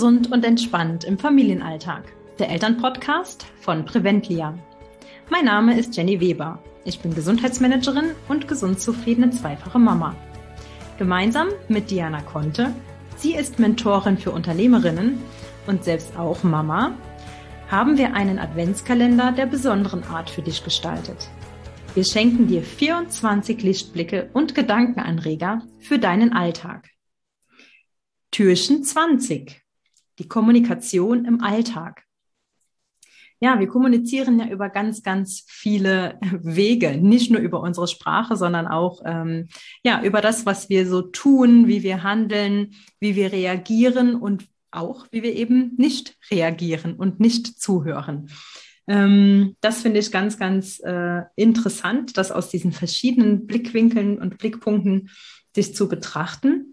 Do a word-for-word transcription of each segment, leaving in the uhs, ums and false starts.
Gesund und entspannt im Familienalltag. Der Elternpodcast von Preventlia. Mein Name ist Jenny Weber. Ich bin Gesundheitsmanagerin und gesund zufriedene zweifache Mama. Gemeinsam mit Diana Conte, sie ist Mentorin für Unternehmerinnen und selbst auch Mama, haben wir einen Adventskalender der besonderen Art für dich gestaltet. Wir schenken dir vierundzwanzig Lichtblicke und Gedankenanreger für deinen Alltag. Türchen zwanzig. Die Kommunikation im Alltag. Ja, wir kommunizieren ja über ganz, ganz viele Wege, nicht nur über unsere Sprache, sondern auch ähm, ja, über das, was wir so tun, wie wir handeln, wie wir reagieren und auch, wie wir eben nicht reagieren und nicht zuhören. Ähm, das finde ich ganz, ganz äh, interessant, das aus diesen verschiedenen Blickwinkeln und Blickpunkten sich zu betrachten.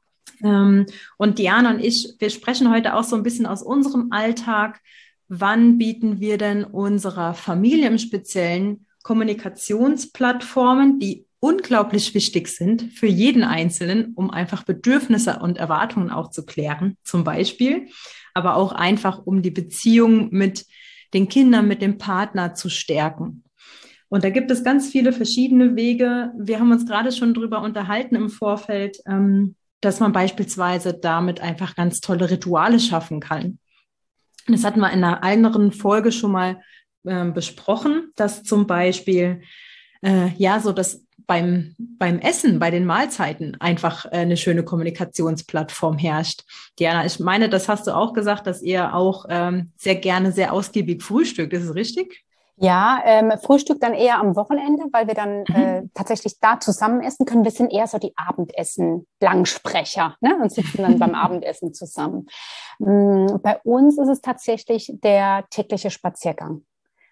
Ähm, und Diana und ich, wir sprechen heute auch so ein bisschen aus unserem Alltag. Wann bieten wir denn unserer Familie im Speziellen Kommunikationsplattformen, die unglaublich wichtig sind für jeden Einzelnen, um einfach Bedürfnisse und Erwartungen auch zu klären, zum Beispiel, aber auch einfach, um die Beziehung mit den Kindern, mit dem Partner zu stärken. Und da gibt es ganz viele verschiedene Wege. Wir haben uns gerade schon drüber unterhalten im Vorfeld, ähm, dass man beispielsweise damit einfach ganz tolle Rituale schaffen kann. Das hatten wir in einer anderen Folge schon mal äh, besprochen, dass zum Beispiel äh, ja so das beim, beim Essen, bei den Mahlzeiten einfach äh, eine schöne Kommunikationsplattform herrscht. Diana, ich meine, das hast du auch gesagt, dass ihr auch ähm, sehr gerne sehr ausgiebig frühstückt. Ist es richtig? Ja, ähm, Frühstück dann eher am Wochenende, weil wir dann Mhm. äh, tatsächlich da zusammen essen können. Wir sind eher so die Abendessen-Langsprecher, ne? Und sitzen dann beim Abendessen zusammen. Mm, bei uns ist es tatsächlich der tägliche Spaziergang,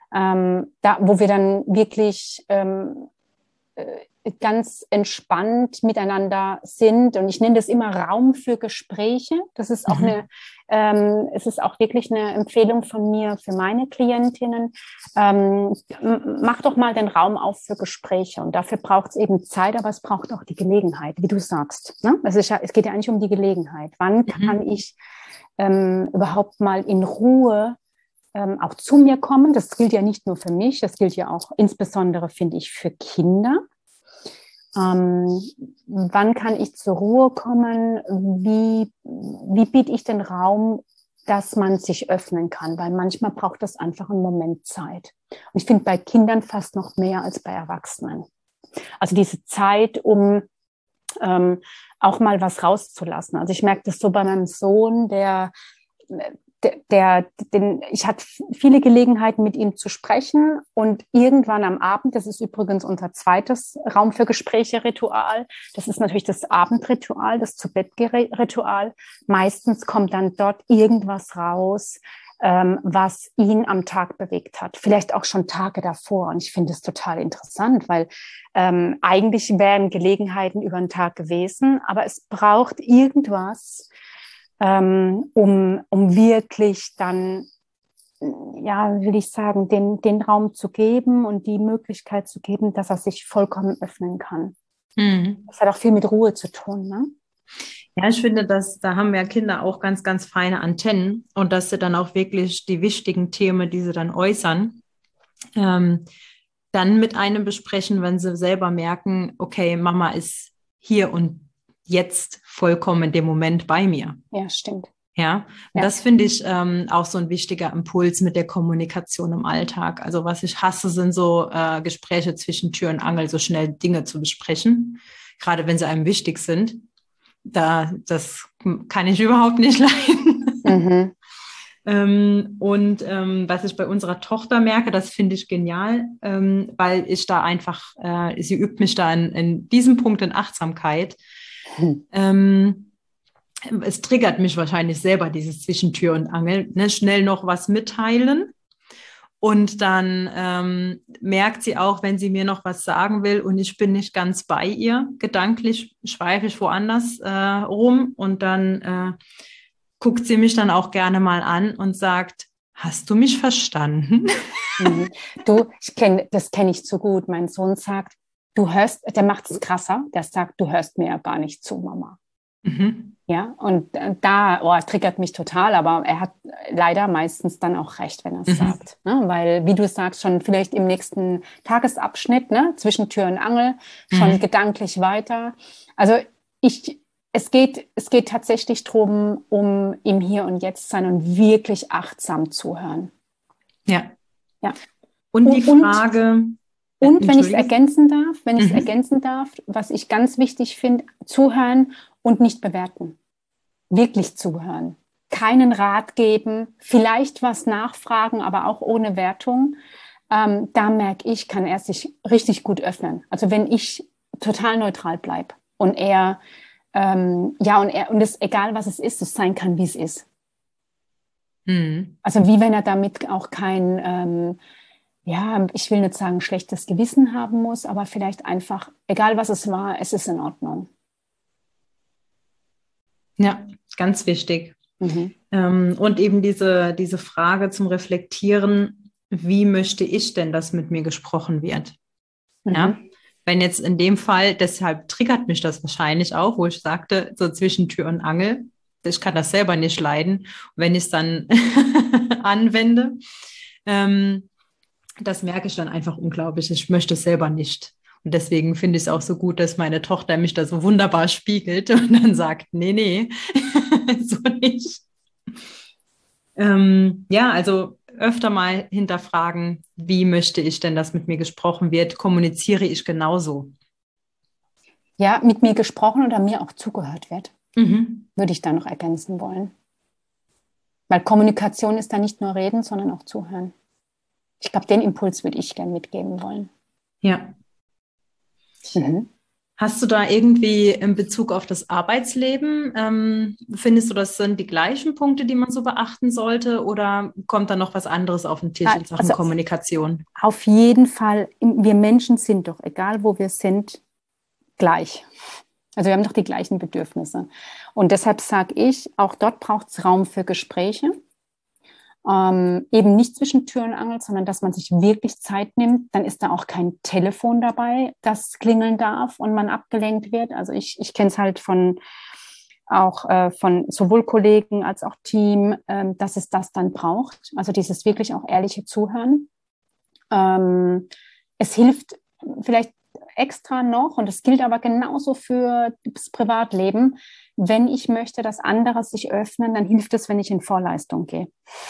ähm, da, wo wir dann wirklich ähm, äh, ganz entspannt miteinander sind. Und ich nenne das immer Raum für Gespräche. Das ist auch Mhm. eine, ähm, es ist auch wirklich eine Empfehlung von mir für meine Klientinnen. Ähm, mach doch mal den Raum auf für Gespräche. Und dafür braucht es eben Zeit, aber es braucht auch die Gelegenheit, wie du sagst. Ne? Es ist ja, es geht ja eigentlich um die Gelegenheit. Wann kann Mhm. ich ähm, überhaupt mal in Ruhe ähm, auch zu mir kommen? Das gilt ja nicht nur für mich, das gilt ja auch insbesondere, finde ich, für Kinder. Ähm, wann kann ich zur Ruhe kommen? Wie, wie biete ich den Raum, dass man sich öffnen kann? Weil manchmal braucht das einfach einen Moment Zeit. Und ich finde bei Kindern fast noch mehr als bei Erwachsenen. Also diese Zeit, um ähm, auch mal was rauszulassen. Also ich merke das so bei meinem Sohn, der Der, der, den, ich hatte viele Gelegenheiten, mit ihm zu sprechen und irgendwann am Abend, das ist übrigens unser zweites Raum für Gespräche-Ritual, das ist natürlich das Abendritual, das Zu-Bett-Ritual. Meistens kommt dann dort irgendwas raus, ähm, was ihn am Tag bewegt hat, vielleicht auch schon Tage davor. Und ich finde es total interessant, weil ähm, eigentlich wären Gelegenheiten über den Tag gewesen, aber es braucht irgendwas, Um, um wirklich dann, ja, will ich sagen, den, den Raum zu geben und die Möglichkeit zu geben, dass er sich vollkommen öffnen kann. Mhm. Das hat auch viel mit Ruhe zu tun, ne? Ja, ich finde, dass da haben ja Kinder auch ganz, ganz feine Antennen und dass sie dann auch wirklich die wichtigen Themen, die sie dann äußern, ähm, dann mit einem besprechen, wenn sie selber merken, okay, Mama ist hier und jetzt vollkommen in dem Moment bei mir. Ja, stimmt. Ja, und ja. das finde ich ähm, auch so ein wichtiger Impuls mit der Kommunikation im Alltag. Also was ich hasse, sind so äh, Gespräche zwischen Tür und Angel, so schnell Dinge zu besprechen, gerade wenn sie einem wichtig sind. Da, das kann ich überhaupt nicht leiden. Mhm. ähm, und ähm, was ich bei unserer Tochter merke, das finde ich genial, ähm, weil ich da einfach, äh, sie übt mich da in, in diesem Punkt in Achtsamkeit. Hm. Ähm, es triggert mich wahrscheinlich selber, dieses Zwischentür und Angel, ne? Schnell noch was mitteilen. Und dann ähm, merkt sie auch, wenn sie mir noch was sagen will und ich bin nicht ganz bei ihr, gedanklich schweife ich woanders äh, rum und dann äh, guckt sie mich dann auch gerne mal an und sagt, hast du mich verstanden? Mhm. Du, ich kenn, das kenne ich zu gut. Mein Sohn sagt, du hörst, der macht es krasser, der sagt, du hörst mir ja gar nicht zu, Mama. Mhm. Ja, und da oh, triggert mich total, aber er hat leider meistens dann auch recht, wenn er es mhm. sagt. Ne? Weil, wie du sagst, schon vielleicht im nächsten Tagesabschnitt, ne, zwischen Tür und Angel, schon mhm. gedanklich weiter. Also ich, es geht, es geht tatsächlich darum, um im Hier und Jetzt sein und wirklich achtsam zuhören. Ja. Ja. Und, und die Frage... Und, und wenn ich es ergänzen darf, wenn ich es mhm. ergänzen darf, was ich ganz wichtig finde, zuhören und nicht bewerten. Wirklich zuhören. Keinen Rat geben, vielleicht was nachfragen, aber auch ohne Wertung. Ähm, da merke ich, kann er sich richtig gut öffnen. Also wenn ich total neutral bleibe und er, ähm, ja, und er, und es, egal was es ist, es sein kann, wie es ist. Mhm. Also wie wenn er damit auch kein, ähm, ja, ich will nicht sagen, schlechtes Gewissen haben muss, aber vielleicht einfach, egal was es war, es ist in Ordnung. Ja, ganz wichtig. Mhm. Ähm, und eben diese, diese Frage zum Reflektieren, wie möchte ich denn, dass mit mir gesprochen wird? Mhm. Ja, wenn jetzt in dem Fall, deshalb triggert mich das wahrscheinlich auch, wo ich sagte, so zwischen Tür und Angel, ich kann das selber nicht leiden, wenn ich es dann anwende, ähm, das merke ich dann einfach unglaublich. Ich möchte es selber nicht. Und deswegen finde ich es auch so gut, dass meine Tochter mich da so wunderbar spiegelt und dann sagt, nee, nee, so nicht. Ähm, ja, also öfter mal hinterfragen, wie möchte ich denn, dass mit mir gesprochen wird? Kommuniziere ich genauso? Ja, mit mir gesprochen oder mir auch zugehört wird, mhm. würde ich da noch ergänzen wollen. Weil Kommunikation ist da nicht nur reden, sondern auch zuhören. Ich glaube, den Impuls würde ich gerne mitgeben wollen. Ja. Mhm. Hast du da irgendwie in Bezug auf das Arbeitsleben, ähm, findest du, das sind die gleichen Punkte, die man so beachten sollte, oder kommt da noch was anderes auf den Tisch in Sachen also, Kommunikation? Auf jeden Fall, wir Menschen sind doch, egal wo wir sind, gleich. Also wir haben doch die gleichen Bedürfnisse. Und deshalb sage ich, auch dort braucht es Raum für Gespräche. Ähm, eben nicht zwischen Tür und Angel, sondern dass man sich wirklich Zeit nimmt. Dann ist da auch kein Telefon dabei, das klingeln darf und man abgelenkt wird. Also ich, ich kenne es halt von auch äh, von sowohl Kollegen als auch Team, ähm, dass es das dann braucht. Also dieses wirklich auch ehrliche Zuhören. Ähm, es hilft vielleicht extra noch, und das gilt aber genauso für das Privatleben, wenn ich möchte, dass andere sich öffnen, dann hilft es, wenn ich in Vorleistung gehe.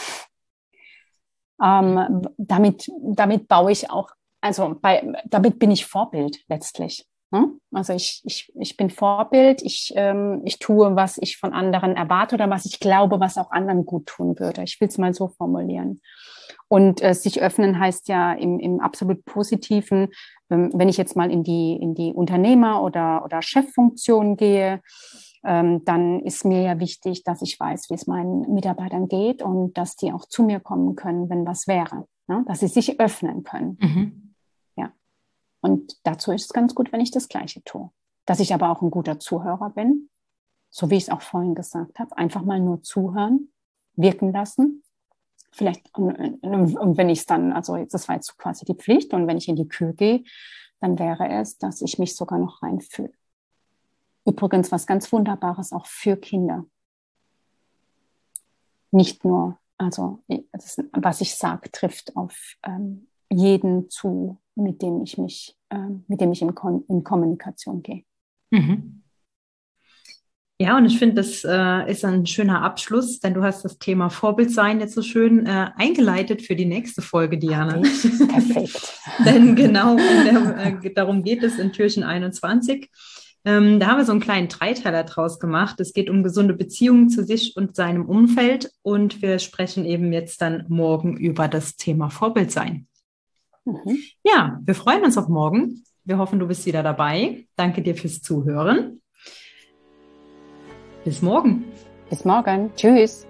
Ähm, damit, damit baue ich auch, also bei, damit bin ich Vorbild letztlich. Hm? Also ich, ich, ich bin Vorbild, ich, ähm, ich tue, was ich von anderen erwarte oder was ich glaube, was auch anderen gut tun würde. Ich will es mal so formulieren. Und äh, sich öffnen heißt ja im, im absolut Positiven, ähm, wenn ich jetzt mal in die, in die Unternehmer- oder, oder Cheffunktion gehe, ähm, dann ist mir ja wichtig, dass ich weiß, wie es meinen Mitarbeitern geht und dass die auch zu mir kommen können, wenn was wäre, ne? Dass sie sich öffnen können. Mhm. Ja. Und dazu ist es ganz gut, wenn ich das Gleiche tue. Dass ich aber auch ein guter Zuhörer bin, so wie ich es auch vorhin gesagt habe, einfach mal nur zuhören, wirken lassen. Vielleicht, und, und wenn ich es dann, also jetzt, das war jetzt quasi die Pflicht, und wenn ich in die Kür gehe, dann wäre es, dass ich mich sogar noch reinfühle. Übrigens was ganz Wunderbares auch für Kinder. Nicht nur, also das, was ich sage, trifft auf ähm, jeden zu, mit dem ich mich, ähm, mit dem ich in, Kon- in Kommunikation gehe. Mhm. Ja, und ich finde, das äh, ist ein schöner Abschluss, denn du hast das Thema Vorbildsein jetzt so schön äh, eingeleitet für die nächste Folge, Diana. Perfekt. Denn genau der, äh, darum geht es in Türchen einundzwanzig. Ähm, da haben wir so einen kleinen Dreiteiler draus gemacht. Es geht um gesunde Beziehungen zu sich und seinem Umfeld, und wir sprechen eben jetzt dann morgen über das Thema Vorbildsein. Mhm. Ja, wir freuen uns auf morgen. Wir hoffen, du bist wieder dabei. Danke dir fürs Zuhören. Bis morgen. Bis morgen. Tschüss.